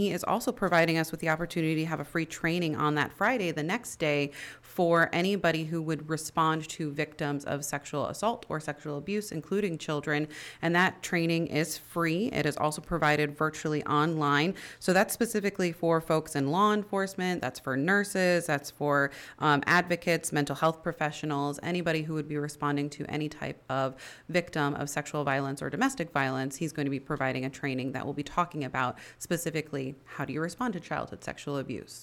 He is also providing us with the opportunity to have a free training on that Friday, the next day, for anybody who would respond to victims of sexual assault or sexual abuse, including children. And that training is free. It is also provided virtually online. So that's specifically for folks in law enforcement, that's for nurses, that's for advocates, mental health professionals, anybody who would be responding to any type of victim of sexual violence or domestic violence. He's going to be providing a training that will be talking about specifically how do you respond to childhood sexual abuse.